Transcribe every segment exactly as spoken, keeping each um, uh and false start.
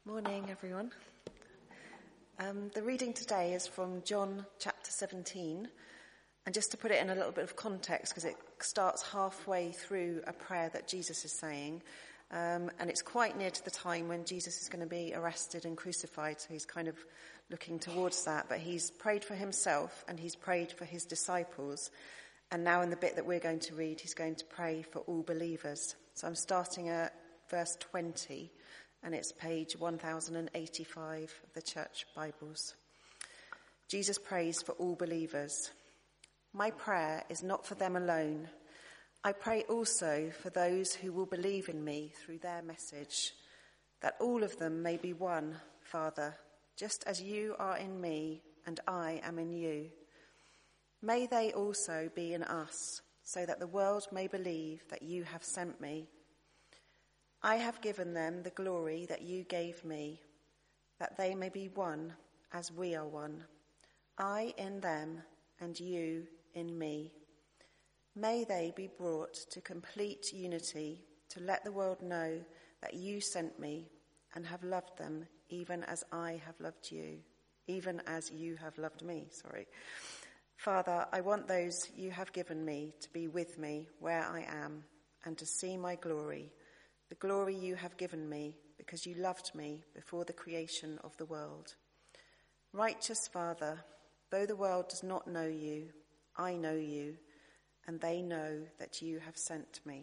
Morning, everyone. Um, the reading today is from John chapter seventeen, and just to put it in a little bit of context, because it starts halfway through a prayer that Jesus is saying, um, and it's quite near to the time when Jesus is going to be arrested and crucified, so he's kind of looking towards that, but he's prayed for himself and he's prayed for his disciples, and now in the bit that we're going to read, he's going to pray for all believers. So I'm starting at verse twenty, and it's page one thousand eighty-five of the Church Bibles. Jesus prays for all believers. My prayer is not for them alone. I pray also for those who will believe in me through their message, that all of them may be one, Father, just as you are in me and I am in you. May they also be in us, so that the world may believe that you have sent me. I have given them the glory that you gave me, that they may be one as we are one, I in them and you in me. May they be brought to complete unity, to let the world know that you sent me and have loved them even as I have loved you, even as you have loved me, sorry. Father, I want those you have given me to be with me where I am and to see my glory, the glory you have given me because you loved me before the creation of the world. Righteous Father, though the world does not know you, I know you, and they know that you have sent me.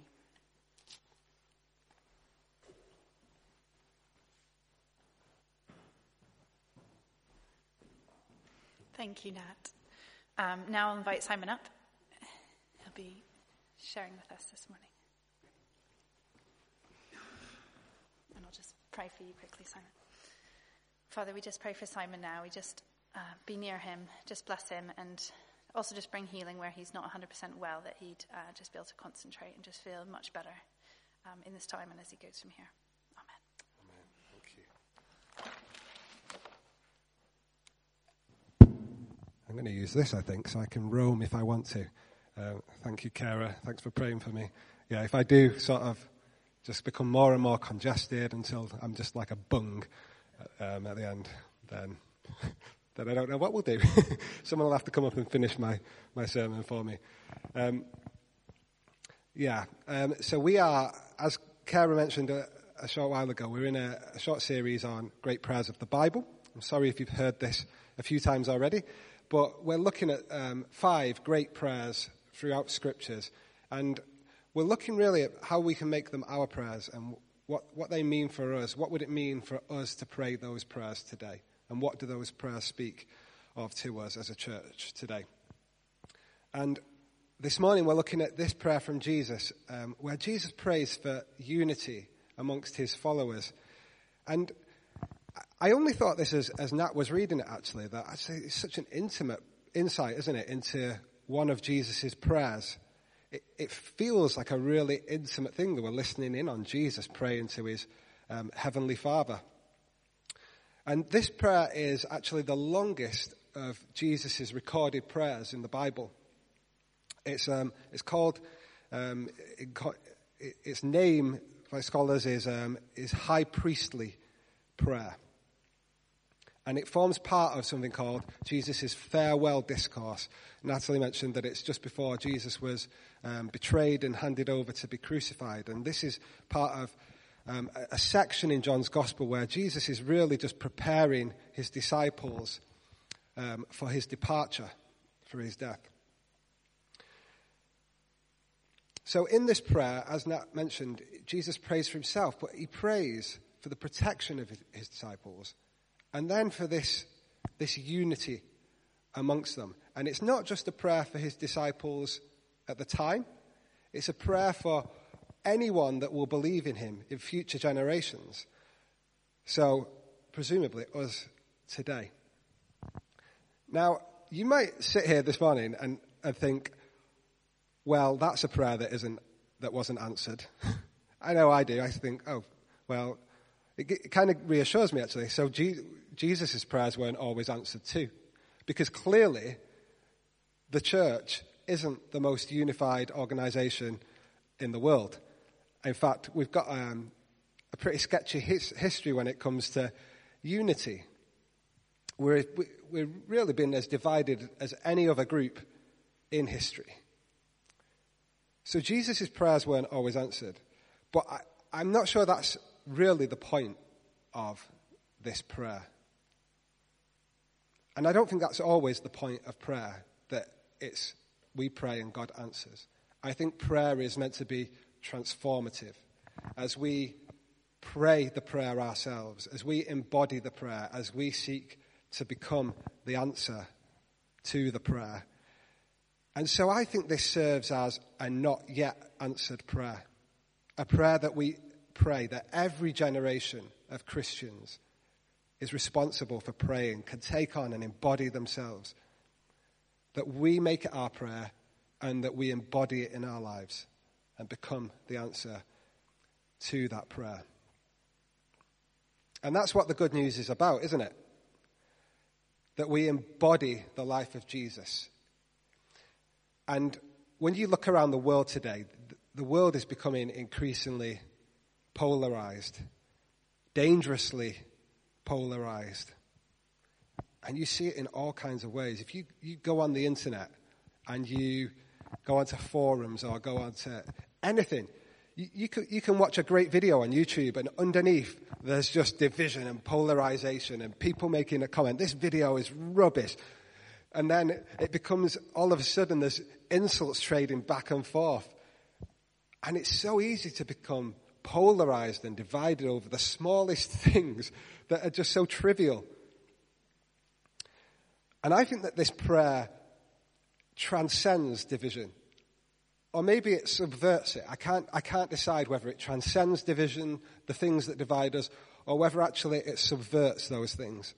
Thank you, Nat. Um, now I'll invite Simon up. He'll be sharing with us this morning. And I'll just pray for you quickly, Simon. Father, we just pray for Simon now. We just uh, be near him, just bless him, and also just bring healing where he's not one hundred percent well, that he'd uh, just be able to concentrate and just feel much better um, in this time and as he goes from here. Amen. Amen. Thank you. I'm going to use this, I think, so I can roam if I want to. Uh, thank you, Kara. Thanks for praying for me. Yeah, if I do sort of just become more and more congested until I'm just like a bung um, at the end, then then I don't know what we'll do. Someone will have to come up and finish my, my sermon for me. Um, yeah, um, so we are, as Kara mentioned a, a short while ago, we're in a, a short series on great prayers of the Bible. I'm sorry if you've heard this a few times already, but we're looking at um, five great prayers throughout Scriptures, and we're looking really at how we can make them our prayers and what, what they mean for us. What would it mean for us to pray those prayers today? And what do those prayers speak of to us as a church today? And this morning we're looking at this prayer from Jesus, um, where Jesus prays for unity amongst his followers. And I only thought this as, as Nat was reading it, actually, that actually it's such an intimate insight, isn't it, into one of Jesus' prayers. It, it feels like a really intimate thing that we're listening in on Jesus praying to his um, heavenly Father. And this prayer is actually the longest of Jesus' recorded prayers in the Bible. It's um, it's called, um, it, its name by scholars is um, is High Priestly Prayer. And it forms part of something called Jesus' farewell discourse. Natalie mentioned that it's just before Jesus was um, betrayed and handed over to be crucified. And this is part of um, a, a section in John's Gospel where Jesus is really just preparing his disciples um, for his departure, for his death. So in this prayer, as Nat mentioned, Jesus prays for himself, but he prays for the protection of his disciples. And then for this, this unity amongst them. And it's not just a prayer for his disciples at the time. It's a prayer for anyone that will believe in him in future generations. So, presumably, us today. Now, you might sit here this morning and, and think, well, that's a prayer that isn't, that wasn't answered. I know I do. I think, oh, well, it, it kind of reassures me, actually. So, Jesus... Jesus' prayers weren't always answered too. Because clearly, the church isn't the most unified organization in the world. In fact, we've got um, a pretty sketchy his, history when it comes to unity. We're, we're really been as divided as any other group in history. So Jesus' prayers weren't always answered. But I, I'm not sure that's really the point of this prayer. And I don't think that's always the point of prayer, that it's we pray and God answers. I think prayer is meant to be transformative. As we pray the prayer ourselves, as we embody the prayer, as we seek to become the answer to the prayer. And so I think this serves as a not yet answered prayer. A prayer that we pray that every generation of Christians is responsible for praying, can take on and embody themselves. That we make it our prayer and that we embody it in our lives and become the answer to that prayer. And that's what the good news is about, isn't it? That we embody the life of Jesus. And when you look around the world today, the world is becoming increasingly polarized, dangerously polarized. And you see it in all kinds of ways. If you, you go on the internet and you go onto forums or go onto anything, you, you, can, you can watch a great video on YouTube and underneath there's just division and polarization and people making a comment, this video is rubbish. And then it becomes, all of a sudden, there's insults trading back and forth. And it's so easy to become polarized and divided over the smallest things that are just so trivial. And I think that this prayer transcends division. Or maybe it subverts it. I can't, I can't decide whether it transcends division, the things that divide us, or whether actually it subverts those things.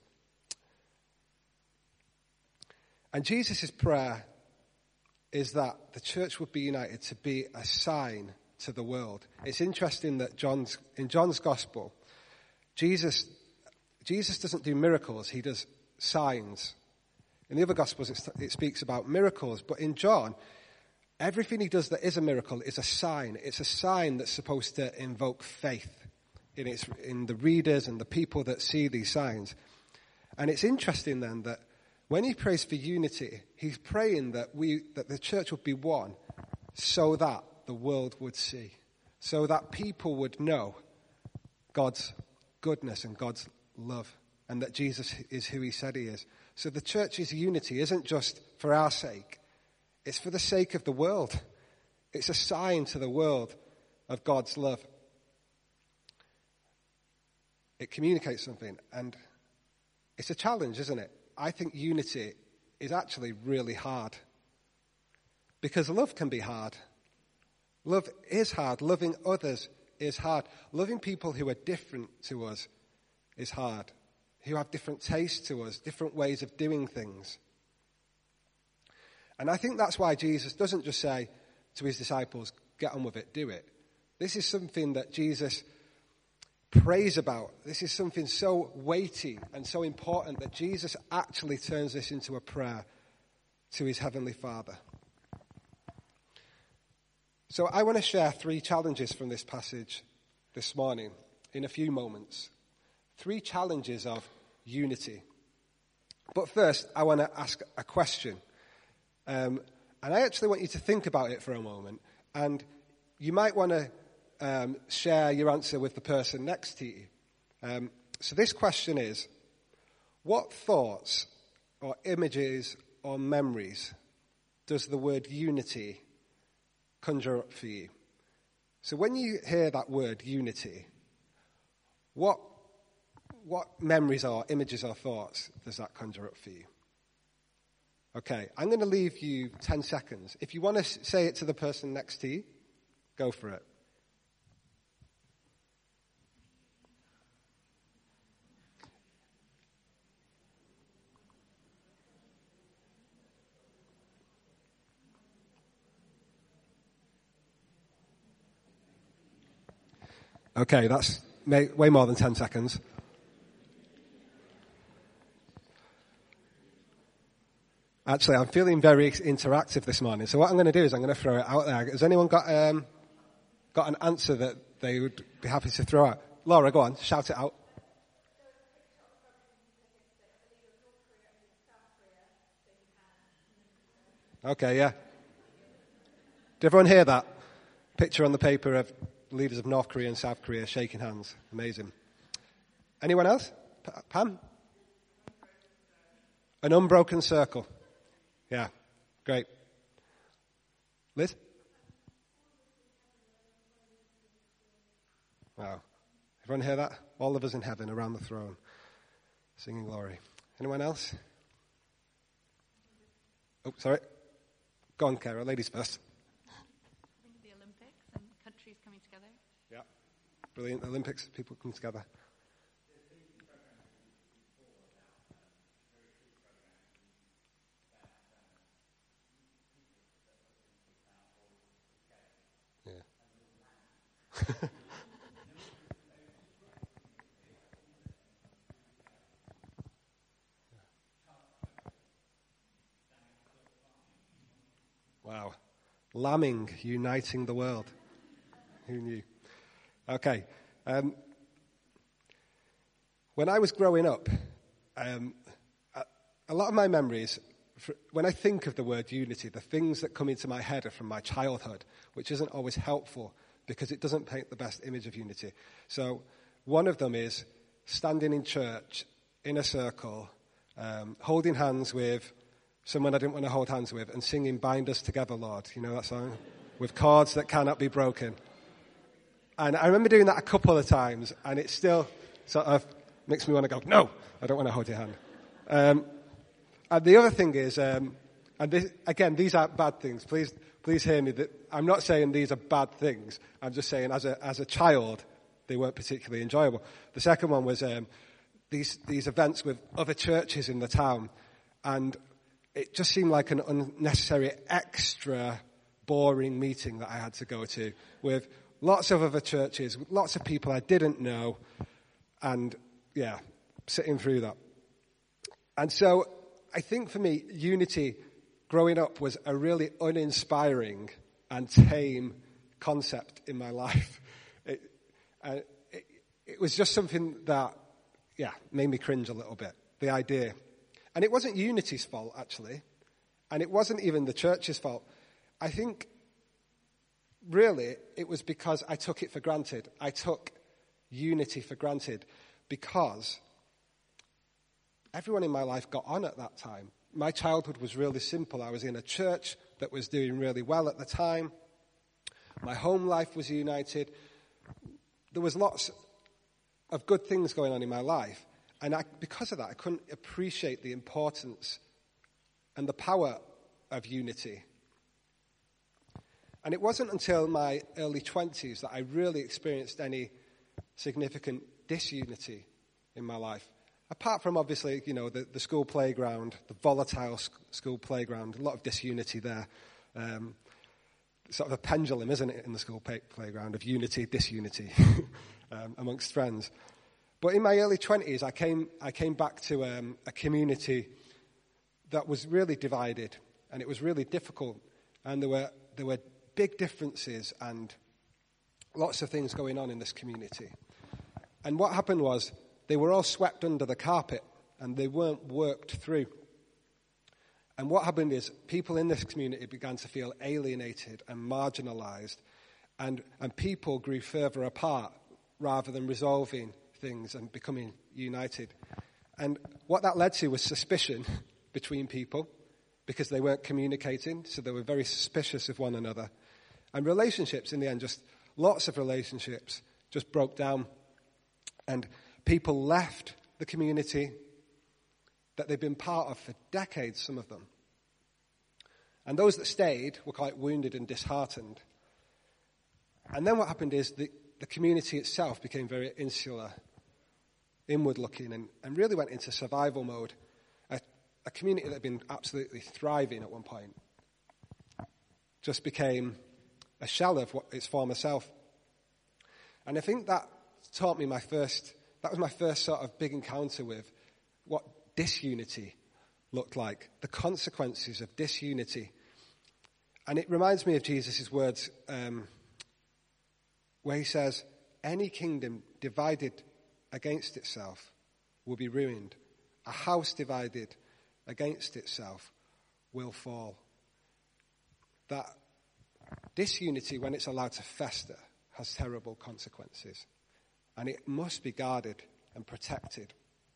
And Jesus' prayer is that the church would be united to be a sign to the world. It's interesting that John's, in John's gospel, Jesus, Jesus doesn't do miracles, he does signs. In the other gospels it, it speaks about miracles, but in John, everything he does that is a miracle is a sign. It's a sign that's supposed to invoke faith in, its, in the readers and the people that see these signs. And it's interesting then that when he prays for unity, he's praying that we, that the church would be one so that the world would see, so that people would know God's goodness and God's love, and that Jesus is who he said he is. So the church's unity isn't just for our sake, it's for the sake of the world. It's a sign to the world of God's love. It communicates something, and it's a challenge, isn't it? I think unity is actually really hard. Because love can be hard. Love is hard. Loving others is hard. Loving people who are different to us is hard. Who have different tastes to us, different ways of doing things. And I think that's why Jesus doesn't just say to his disciples, get on with it, do it. This is something that Jesus prays about. This is something so weighty and so important that Jesus actually turns this into a prayer to his heavenly Father. So I want to share three challenges from this passage this morning in a few moments. Three challenges of unity. But first, I want to ask a question. Um, and I actually want you to think about it for a moment. And you might want to Um, share your answer with the person next to you. Um, so this question is, what thoughts or images or memories does the word unity conjure up for you? So when you hear that word unity, what what memories or images or thoughts does that conjure up for you? Okay, I'm going to leave you ten seconds. If you want to say it to the person next to you, go for it. Okay, that's way more than ten seconds. Actually, I'm feeling very interactive this morning. So what I'm going to do is I'm going to throw it out there. Has anyone got um, got an answer that they would be happy to throw out? Laura, go on, shout it out. Okay, yeah. Did everyone hear that? Picture on the paper of leaders of North Korea and South Korea shaking hands. Amazing. Anyone else? P- Pam? An unbroken circle. Yeah, great. Liz? Wow. Everyone hear that? All of us in heaven around the throne, singing glory. Anyone else? Oh, sorry. Go on, Kara. Ladies first. I think of the Olympics and countries coming together. Yeah. Brilliant. Olympics, people come together. Yeah. Wow. Lambing, uniting the world. Who knew? Okay. Um, when I was growing up, um, a, a lot of my memories, for, when I think of the word unity, the things that come into my head are from my childhood, which isn't always helpful because it doesn't paint the best image of unity. So one of them is standing in church in a circle, um, holding hands with someone I didn't want to hold hands with, and singing Bind Us Together, Lord. You know that song? With chords that cannot be broken. And I remember doing that a couple of times, and it still sort of makes me want to go, no, I don't want to hold your hand. Um, and the other thing is, um, and this, again, these aren't bad things. Please, please hear me. That I'm not saying these are bad things. I'm just saying as a as a child, they weren't particularly enjoyable. The second one was um, these these events with other churches in the town, and it just seemed like an unnecessary, extra, boring meeting that I had to go to with lots of other churches, with lots of people I didn't know, and, yeah, sitting through that. And so I think for me, unity growing up was a really uninspiring and tame concept in my life. It, uh, it, it was just something that, yeah, made me cringe a little bit, the idea. And it wasn't Unity's fault, actually. And it wasn't even the church's fault. I think, really, it was because I took it for granted. I took unity for granted because everyone in my life got on at that time. My childhood was really simple. I was in a church that was doing really well at the time. My home life was united. There was lots of good things going on in my life. And I, because of that, I couldn't appreciate the importance and the power of unity. And it wasn't until my early twenties that I really experienced any significant disunity in my life. Apart from, obviously, you know, the, the school playground, the volatile sc- school playground, a lot of disunity there. Um, sort of a pendulum, isn't it, in the school pay- playground of unity, disunity um, amongst friends. But in my early twenties, I came I came back to um, a community that was really divided, and it was really difficult. And there were there were big differences and lots of things going on in this community. And what happened was they were all swept under the carpet, and they weren't worked through. And what happened is people in this community began to feel alienated and marginalized, and and people grew further apart rather than resolving things and becoming united. And what that led to was suspicion between people because they weren't communicating, so they were very suspicious of one another. And relationships, in the end, just lots of relationships just broke down. And people left the community that they'd been part of for decades, some of them. And those that stayed were quite wounded and disheartened. And then what happened is the, the community itself became very insular, inward-looking, and, and really went into survival mode. A, a community that had been absolutely thriving at one point just became a shell of what its former self. And I think that taught me my first, that was my first sort of big encounter with what disunity looked like, the consequences of disunity. And it reminds me of Jesus' words um, where he says, any kingdom divided against itself will be ruined. A house divided against itself will fall. That disunity, when it's allowed to fester, has terrible consequences. And it must be guarded and protected.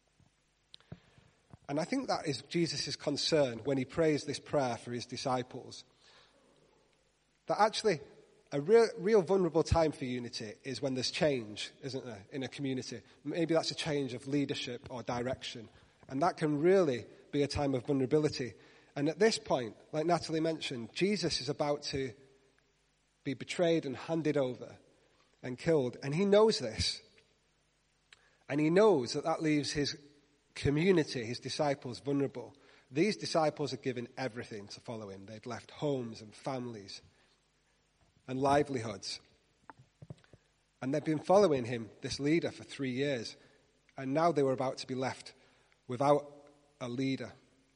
And I think that is Jesus' concern when he prays this prayer for his disciples. That actually, a real, real vulnerable time for unity is when there's change, isn't there, in a community. Maybe that's a change of leadership or direction. And that can really be a time of vulnerability. And at this point, like Natalie mentioned, Jesus is about to be betrayed and handed over and killed. And he knows this. And he knows that that leaves his community, his disciples, vulnerable. These disciples had given everything to follow him. They'd left homes and families and livelihoods. And they'd been following him, this leader, for three years. And now they were about to be left without a leader.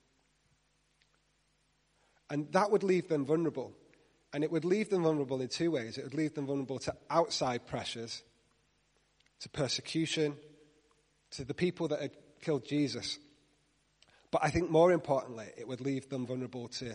And that would leave them vulnerable. And it would leave them vulnerable in two ways. It would leave them vulnerable to outside pressures, to persecution, to the people that had killed Jesus. But I think more importantly, it would leave them vulnerable to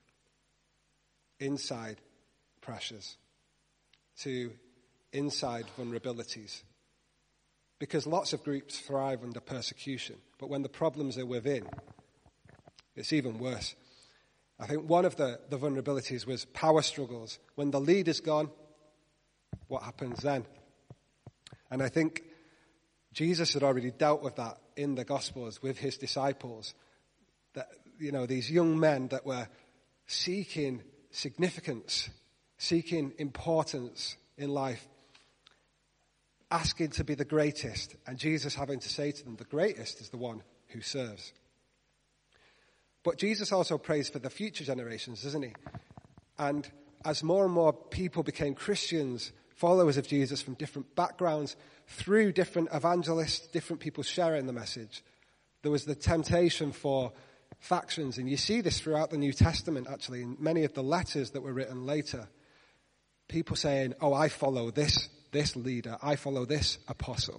inside pressures, to inside vulnerabilities. Because lots of groups thrive under persecution, but when the problems are within, it's even worse. I think one of the, the vulnerabilities was power struggles. When the leader's gone, what happens then? And I think Jesus had already dealt with that in the Gospels with his disciples. That, you know, these young men that were seeking significance, seeking importance in life, asking to be the greatest, and Jesus having to say to them, the greatest is the one who serves. But Jesus also prays for the future generations, doesn't he? And as more and more people became Christians, followers of Jesus from different backgrounds, through different evangelists, different people sharing the message, there was the temptation for factions. And you see this throughout the New Testament, actually, in many of the letters that were written later. People saying, oh, I follow this, this leader. I follow this apostle.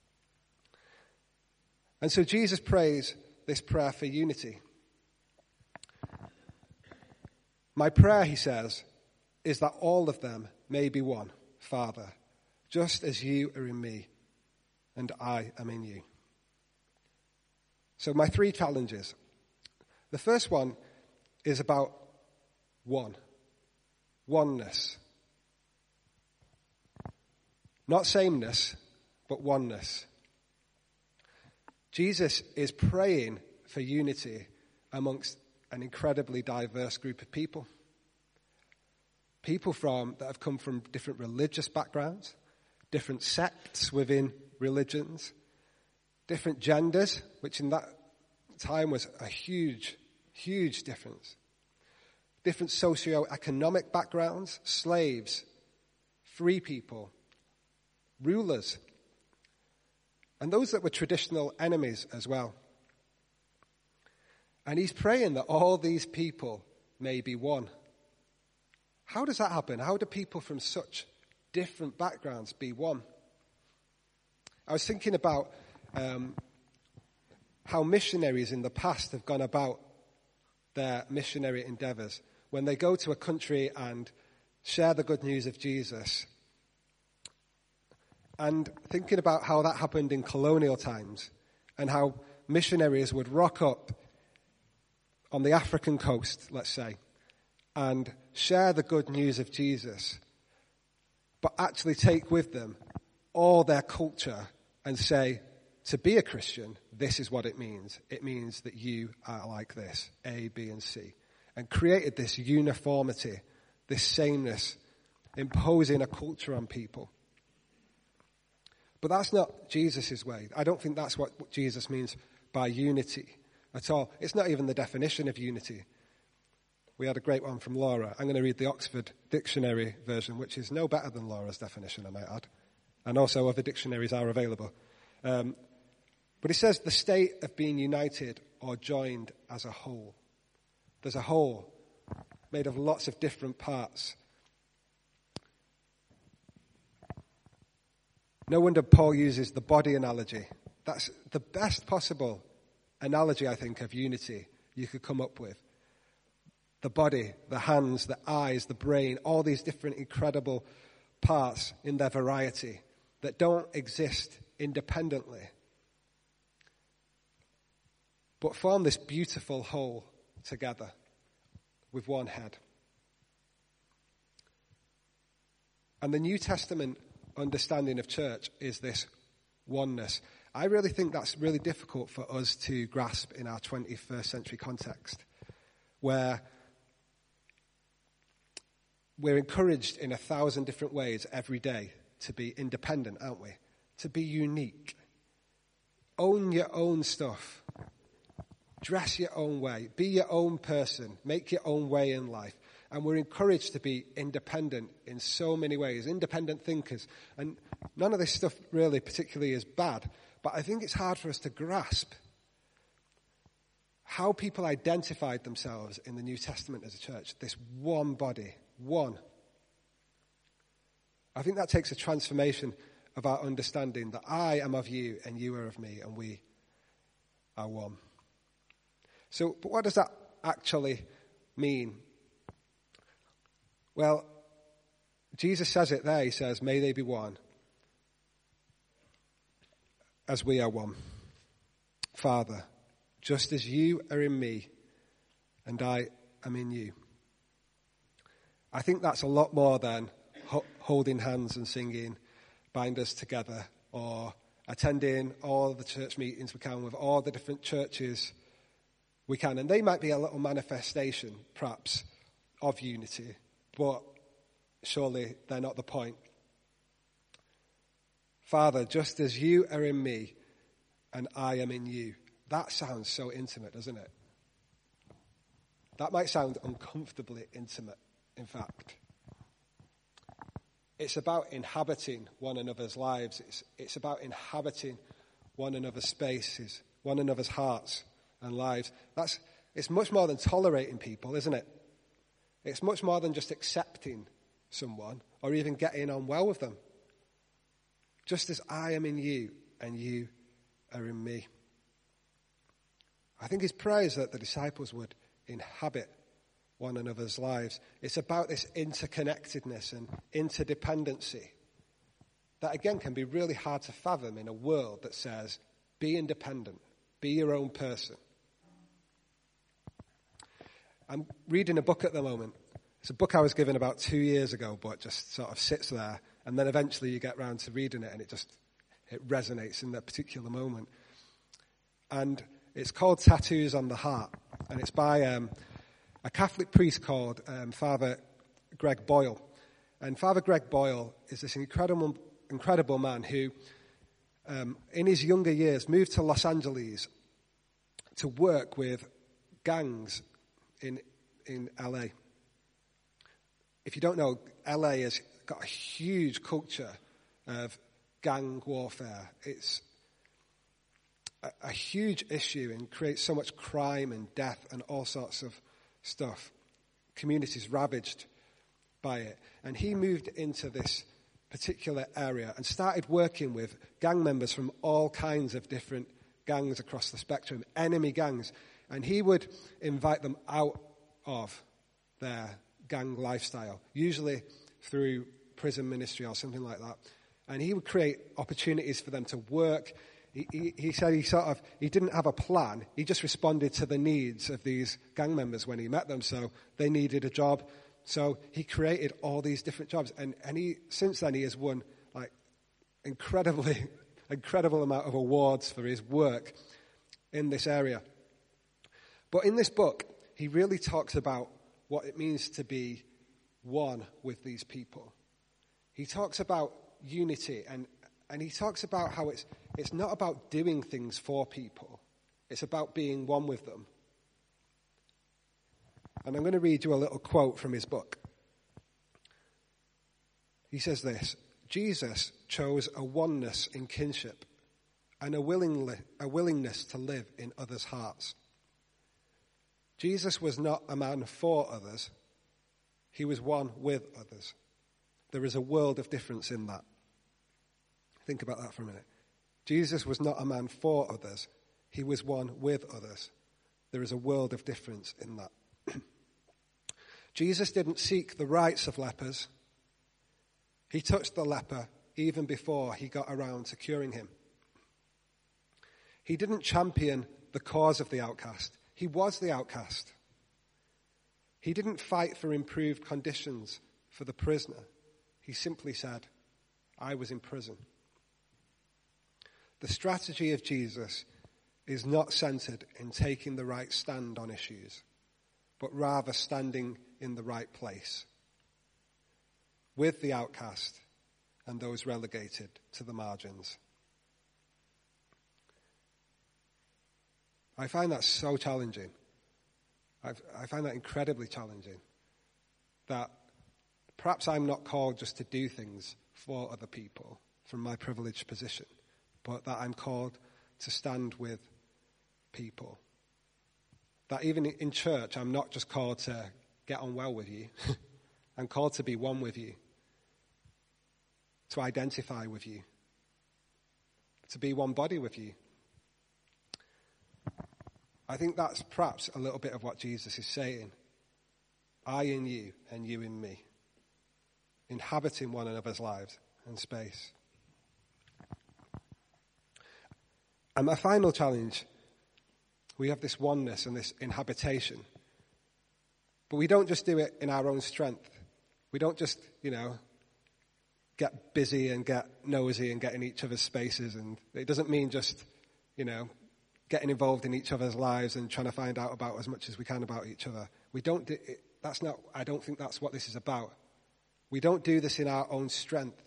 And so Jesus prays this prayer for unity. My prayer, he says, is that all of them may be one, Father, just as you are in me and I am in you. So my three challenges. The first one is about one, oneness. Not sameness, but oneness. Jesus is praying for unity amongst an incredibly diverse group of people. People from that have come from different religious backgrounds, different sects within religions, different genders, which in that time was a huge, huge difference. Different socio-economic backgrounds, slaves, free people, rulers, and those that were traditional enemies as well. And he's praying that all these people may be one. How does that happen? How do people from such different backgrounds be one? I was thinking about um, how missionaries in the past have gone about their missionary endeavors. When they go to a country and share the good news of Jesus, and thinking about how that happened in colonial times and how missionaries would rock up on the African coast, let's say, and share the good news of Jesus, but actually take with them all their culture and say, to be a Christian, this is what it means. It means that you are like this, A, B, and C. And created this uniformity, this sameness, imposing a culture on people. But that's not Jesus' way. I don't think that's what Jesus means by unity at all. It's not even the definition of unity. We had a great one from Laura. I'm going to read the Oxford Dictionary version, which is no better than Laura's definition, I might add. And also other dictionaries are available. Um, but it says the state of being united or joined as a whole. There's a whole made of lots of different parts. No wonder Paul uses the body analogy. That's the best possible analogy, I think, of unity you could come up with. The body, the hands, the eyes, the brain, all these different incredible parts in their variety that don't exist independently, but form this beautiful whole together with one head. And the New Testament understanding of church is this oneness. I really think that's really difficult for us to grasp in our twenty-first century context, where we're encouraged in a thousand different ways every day to be independent, aren't we? To be unique. Own your own stuff. Dress your own way. Be your own person. Make your own way in life. And we're encouraged to be independent in so many ways, independent thinkers. And none of this stuff really particularly is bad, but I think it's hard for us to grasp how people identified themselves in the New Testament as a church. This one body, one. I think that takes a transformation of our understanding that I am of you and you are of me and we are one. So, but what does that actually mean? Well, Jesus says it there. He says, may they be one as we are one. Father, just as you are in me and I am in you. I think that's a lot more than ho- holding hands and singing Bind Us Together, or attending all the church meetings we can with all the different churches we can. And they might be a little manifestation, perhaps, of unity, but surely they're not the point. Father, just as you are in me and I am in you. That sounds so intimate, doesn't it? That might sound uncomfortably intimate, in fact. It's about inhabiting one another's lives. It's, it's about inhabiting one another's spaces, one another's hearts and lives. That's, it's much more than tolerating people, isn't it? It's much more than just accepting someone or even getting on well with them. Just as I am in you and you are in me. I think his prayer is that the disciples would inhabit one another's lives. It's about this interconnectedness and interdependency that, again, can be really hard to fathom in a world that says, be independent, be your own person. I'm reading a book at the moment. It's a book I was given about two years ago, but it just sort of sits there, and then eventually you get round to reading it, and it just it resonates in that particular moment. And it's called Tattoos on the Heart, and it's by um, a Catholic priest called um, Father Greg Boyle. And Father Greg Boyle is this incredible, incredible man who, um, in his younger years, moved to Los Angeles to work with gangs in in L A. If you don't know, L A has got a huge culture of gang warfare. It's a, a huge issue and creates so much crime and death and all sorts of stuff. Communities ravaged by it. And he moved into this particular area and started working with gang members from all kinds of different gangs across the spectrum, enemy gangs. And he would invite them out of their gang lifestyle, usually through prison ministry or something like that. And he would create opportunities for them to work. He, he, he said he sort of, he didn't have a plan. He just responded to the needs of these gang members when he met them. So they needed a job. So he created all these different jobs. And, and he, since then he has won like incredibly, incredible amount of awards for his work in this area. But in this book, he really talks about what it means to be one with these people. He talks about unity, and, and he talks about how it's it's not about doing things for people. It's about being one with them. And I'm going to read you a little quote from his book. He says this: Jesus chose a oneness in kinship and a, willingly, a willingness to live in others' hearts. Jesus was not a man for others. He was one with others. There is a world of difference in that. Think about that for a minute. Jesus was not a man for others. He was one with others. There is a world of difference in that. Jesus didn't seek the rights of lepers. He touched the leper even before he got around to curing him. He didn't champion the cause of the outcast. He was the outcast. He didn't fight for improved conditions for the prisoner. He simply said, I was in prison. The strategy of Jesus is not centered in taking the right stand on issues, but rather standing in the right place with the outcast and those relegated to the margins. I find that so challenging. I've, I find that incredibly challenging. That perhaps I'm not called just to do things for other people from my privileged position, but that I'm called to stand with people. That even in church, I'm not just called to get on well with you. I'm called to be one with you, to identify with you, to be one body with you. I think that's perhaps a little bit of what Jesus is saying. I in you and you in me, inhabiting one another's lives and space. And my final challenge, we have this oneness and this inhabitation. But we don't just do it in our own strength. We don't just, you know, get busy and get nosy and get in each other's spaces. And it doesn't mean just, you know, getting involved in each other's lives and trying to find out about as much as we can about each other. We don't do it, that's not, I don't think that's what this is about. We don't do this in our own strength.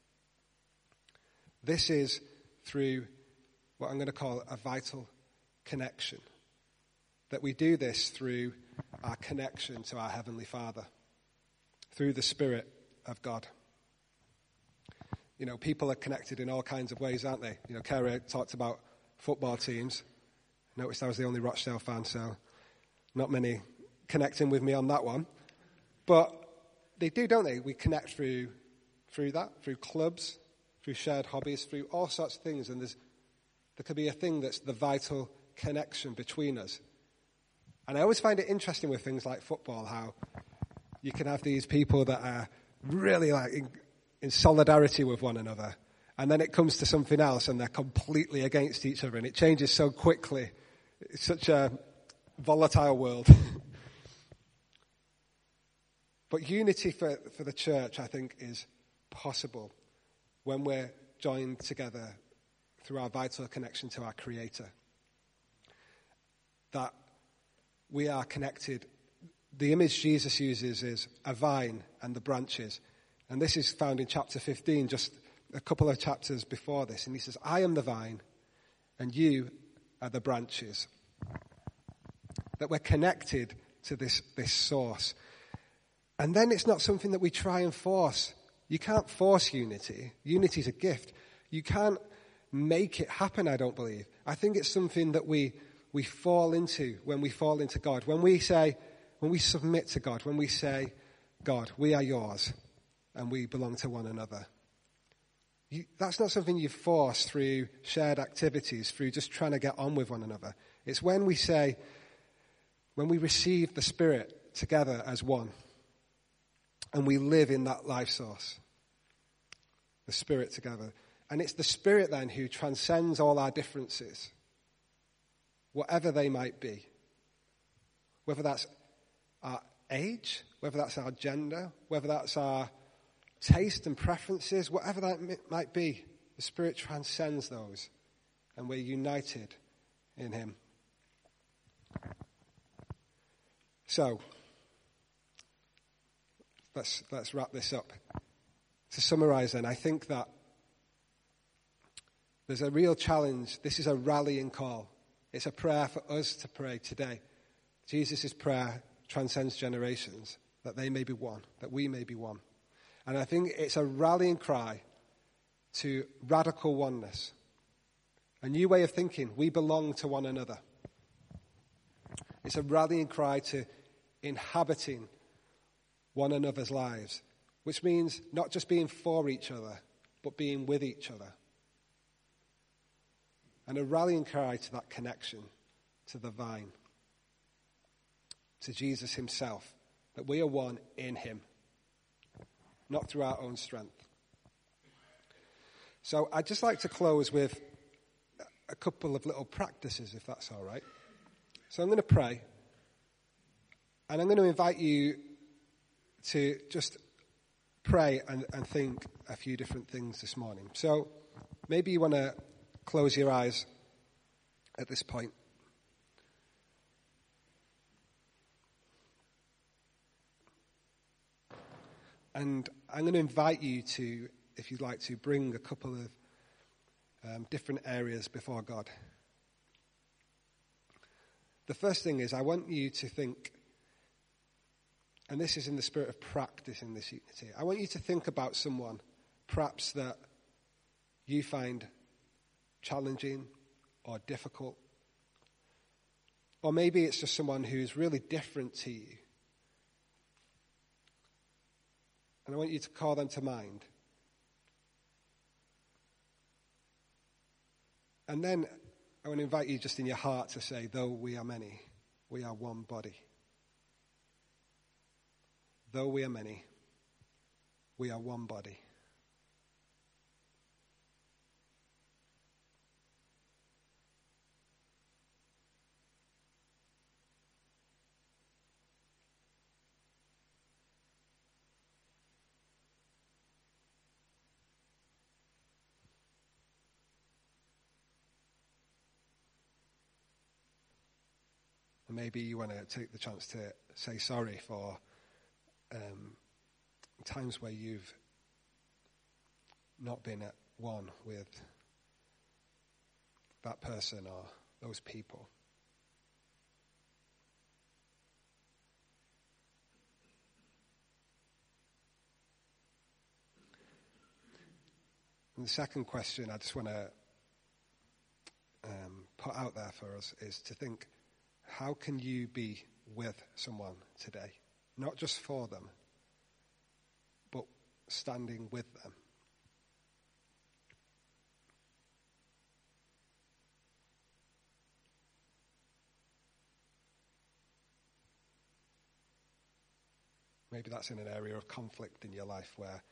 This is through what I'm going to call a vital connection. That we do this through our connection to our Heavenly Father, through the Spirit of God. You know, people are connected in all kinds of ways, aren't they? You know, Kara talked about football teams. Noticed I was the only Rochdale fan, so not many connecting with me on that one. But they do, don't they? We connect through through that, through clubs, through shared hobbies, through all sorts of things. And there's there could be a thing that's the vital connection between us. And I always find it interesting with things like football, how you can have these people that are really like in, in solidarity with one another. And then it comes to something else and they're completely against each other and it changes so quickly. It's such a volatile world. But unity for, for the church, I think, is possible when we're joined together through our vital connection to our Creator. That we are connected. The image Jesus uses is a vine and the branches. And this is found in chapter fifteen, just a couple of chapters before this. And he says, I am the vine and you are the branches. That we're connected to this, this source. And then it's not something that we try and force. You can't force unity. Unity is a gift. You can't make it happen, I don't believe. I think it's something that we we fall into when we fall into God. When we say, when we submit to God, when we say, God, we are yours and we belong to one another. You, that's not something you force through shared activities, through just trying to get on with one another. It's when we say, when we receive the Spirit together as one and we live in that life source, the Spirit together. And it's the Spirit then who transcends all our differences, whatever they might be. Whether that's our age, whether that's our gender, whether that's our taste and preferences, whatever that might be, the Spirit transcends those and we're united in Him. So, let's, let's wrap this up. To summarize then, I think that there's a real challenge. This is a rallying call. It's a prayer for us to pray today. Jesus' prayer transcends generations, that they may be one, that we may be one. And I think it's a rallying cry to radical oneness, a new way of thinking. We belong to one another. It's a rallying cry to inhabiting one another's lives, which means not just being for each other, but being with each other, and a rallying cry to that connection, to the vine, to Jesus himself, that we are one in him, not through our own strength. So I'd just like to close with a couple of little practices, if that's all right. So I'm going to pray, and I'm going to invite you to just pray and, and think a few different things this morning. So maybe you want to close your eyes at this point. And I'm going to invite you to, if you'd like to, bring a couple of um, different areas before God. The first thing is I want you to think, and this is in the spirit of practice in this unity, I want you to think about someone perhaps that you find challenging or difficult. Or maybe it's just someone who's really different to you. And I want you to call them to mind. And then I want to invite you just in your heart to say, though we are many, we are one body. Though we are many, we are one body. And maybe you want to take the chance to say sorry for um, times where you've not been at one with that person or those people. And the second question I just want to um, put out there for us is to think, how can you be with someone today? Not just for them, but standing with them. Maybe that's in an area of conflict in your life where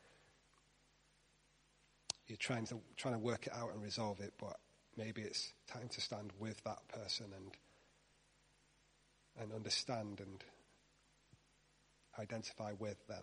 you're trying to trying to work it out and resolve it, but maybe it's time to stand with that person and and understand and identify with them.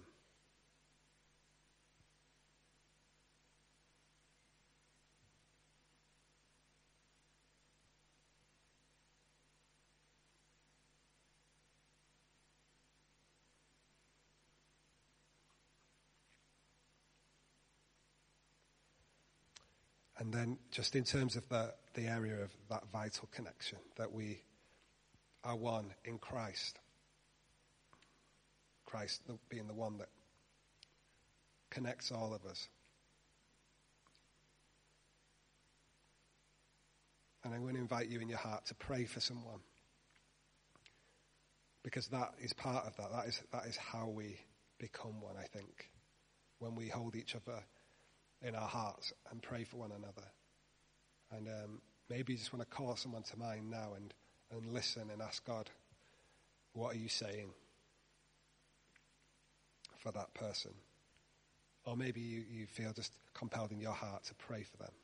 And then just in terms of the, the area of that vital connection, that we are one in Christ. Christ being the one that connects all of us. And I'm going to invite you in your heart to pray for someone. Because that is part of that. That is, that is how we become one, I think. When we hold each other in our hearts and pray for one another. And um, maybe you just want to call someone to mind now and and listen and ask God, what are you saying for that person? Or maybe you, you feel just compelled in your heart to pray for them.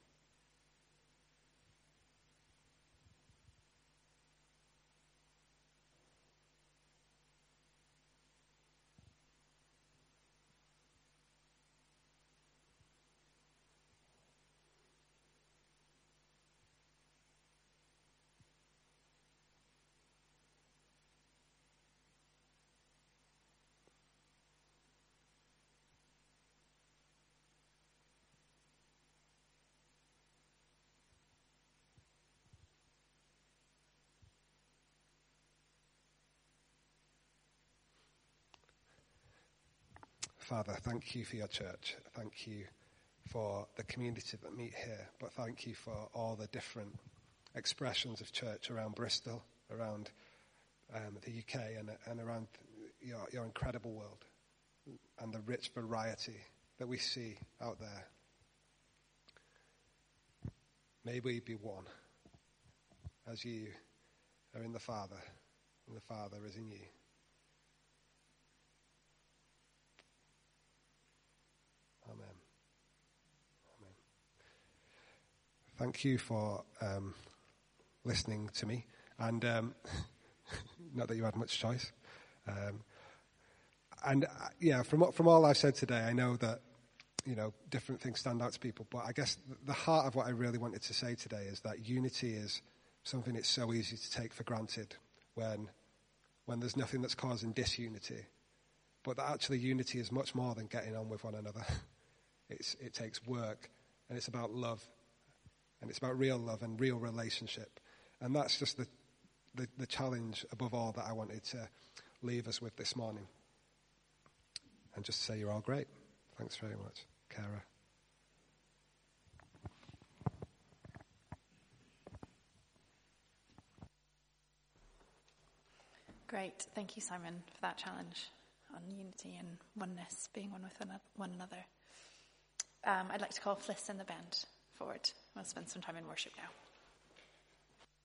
Father, thank you for your church. Thank you for the community that meet here. But thank you for all the different expressions of church around Bristol, around um, the U K, and, and around your, your incredible world and the rich variety that we see out there. May we be one as you are in the Father, and the Father is in you. Amen. Amen. Thank you for um, listening to me, and um, not that you had much choice. Um, and uh, yeah, from from all I've said today, I know that, you know, different things stand out to people, but I guess the heart of what I really wanted to say today is that unity is something it's so easy to take for granted when when there's nothing that's causing disunity. But that actually unity is much more than getting on with one another. It's, it takes work, and it's about love, and it's about real love and real relationship. And that's just the, the, the challenge above all that I wanted to leave us with this morning. And just say you're all great. Thanks very much, Kara. Great. Thank you, Simon, for that challenge on unity and oneness, being one with one another. Um, I'd like to call Fliss and the band forward. We'll spend some time in worship now.